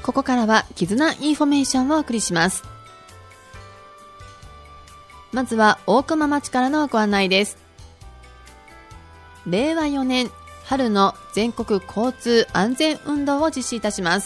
ここからは絆インフォメーションをお送りします。まずは大熊町からのご案内です。令和4年春の全国交通安全運動を実施いたします。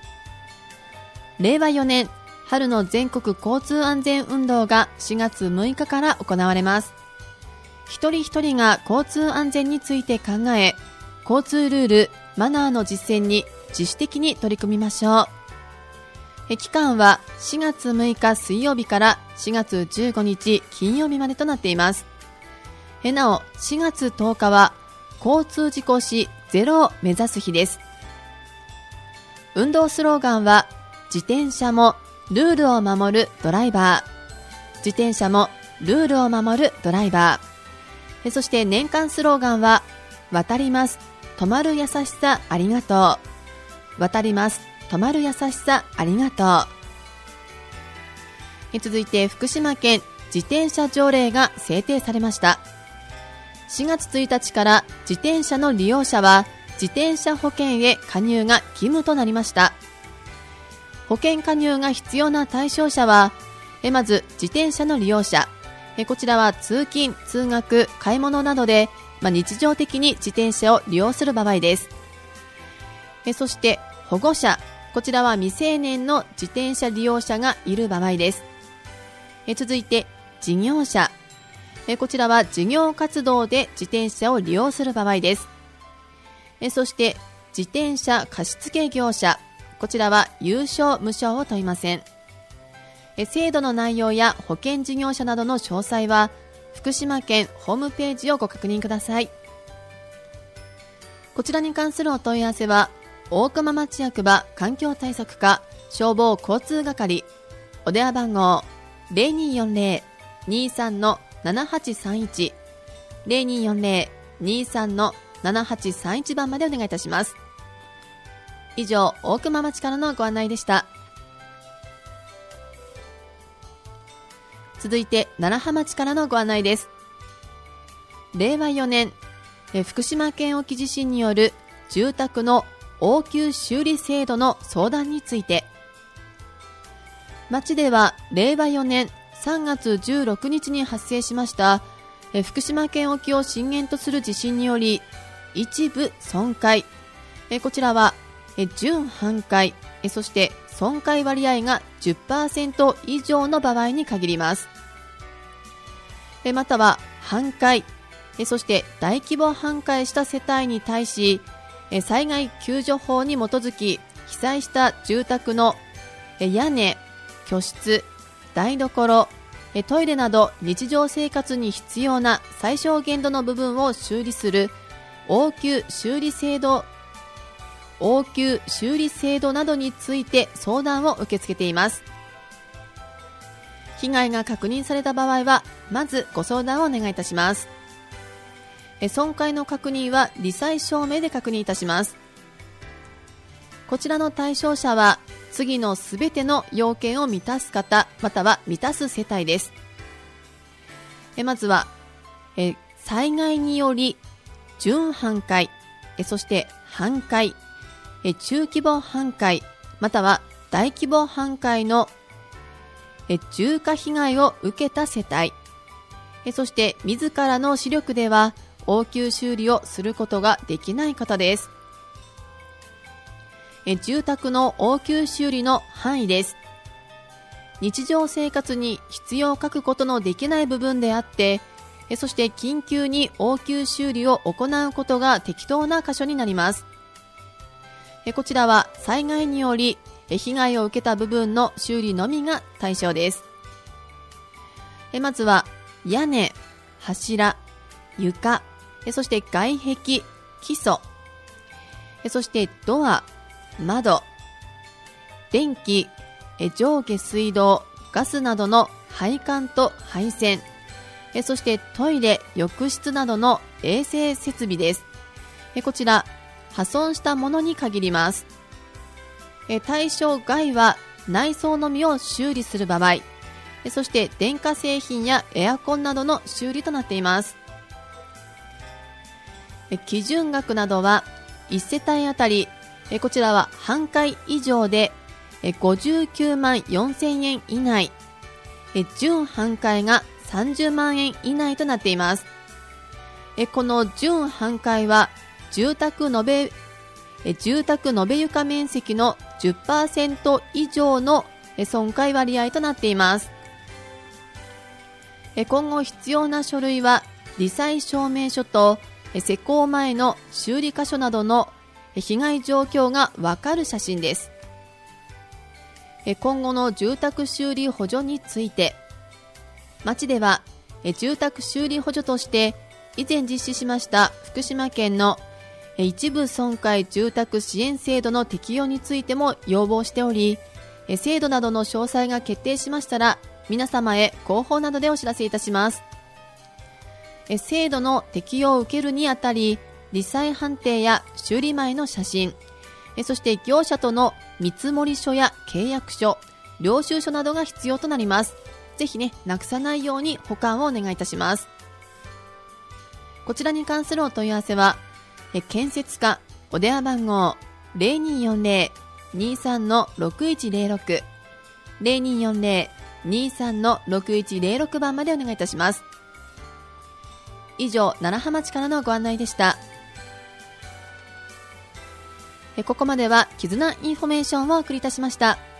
令和4年春の全国交通安全運動が4月6日から行われます。一人一人が交通安全について考え、交通ルール、マナーの実践に自主的に取り組みましょう。期間は4月6日水曜日から4月15日金曜日までとなっています。なお、4月10日は交通事故死ゼロを目指す日です。運動スローガンは、自転車もルールを守るドライバー。自転車もルールを守るドライバー。そして年間スローガンは、渡ります。止まる優しさありがとう。渡ります。止まる優しさありがとう。続いて福島県自転車条例が制定されました。4月1日から自転車の利用者は自転車保険へ加入が義務となりました。保険加入が必要な対象者は、まず自転車の利用者、こちらは通勤、通学、買い物などで、日常的に自転車を利用する場合です。そして保護者、こちらは未成年の自転車利用者がいる場合です。続いて事業者、こちらは事業活動で自転車を利用する場合です。そして自転車貸付業者、こちらは有償無償を問いません。制度の内容や保険事業者などの詳細は福島県ホームページをご確認ください。こちらに関するお問い合わせは大熊町役場環境対策課消防交通係、お電話番号 0240-23-7831 0240-23-7831 番までお願いいたします。以上、大熊町からのご案内でした。続いて楢葉町からのご案内です。令和4年福島県沖地震による住宅の応急修理制度の相談について、町では令和4年3月16日に発生しました福島県沖を震源とする地震により一部損壊、こちらは準半壊、そして損壊割合が 10% 以上の場合に限ります。または半壊、そして大規模半壊した世帯に対し災害救助法に基づき被災した住宅の屋根、居室、台所、トイレなど日常生活に必要な最小限度の部分を修理する応急修理制度などについて相談を受け付けています。被害が確認された場合はまずご相談をお願いいたします。損壊の確認は罹災証明で確認いたします。こちらの対象者は次のすべての要件を満たす方または満たす世帯です。まずは災害により準半壊、そして半壊、中規模半壊または大規模半壊の重火被害を受けた世帯、そして自らの視力では応急修理をすることができない方です。住宅の応急修理の範囲です。日常生活に必要を欠くことのできない部分であって、そして緊急に応急修理を行うことが適当な箇所になります。こちらは災害により被害を受けた部分の修理のみが対象です。まずは屋根、柱、床、そして外壁、基礎、そしてドア、窓、電気、上下水道、ガスなどの配管と配線、そしてトイレ、浴室などの衛生設備です。こちら破損したものに限ります。対象外は内装のみを修理する場合、そして電化製品やエアコンなどの修理となっています。基準額などは1世帯あたりこちらは半壊以上で59万4000円以内、準半壊が30万円以内となっています。この準半壊は住宅延べ床面積の 10% 以上の損壊割合となっています。今後必要な書類は罹災証明書と施工前の修理箇所などの被害状況がわかる写真です。今後の住宅修理補助について、町では住宅修理補助として以前実施しました福島県の一部損壊住宅支援制度の適用についても要望しており、制度などの詳細が決定しましたら皆様へ広報などでお知らせいたします。制度の適用を受けるにあたり、罹災判定や修理前の写真、そして業者との見積書や契約書、領収書などが必要となります。ぜひね、なくさないように保管をお願いいたします。こちらに関するお問い合わせは建設課お電話番号 0240-23-6106 0240-23-6106 番までお願いいたします。以上、楢葉町からのご案内でした。ここまでは絆インフォメーションをお送りいたしました。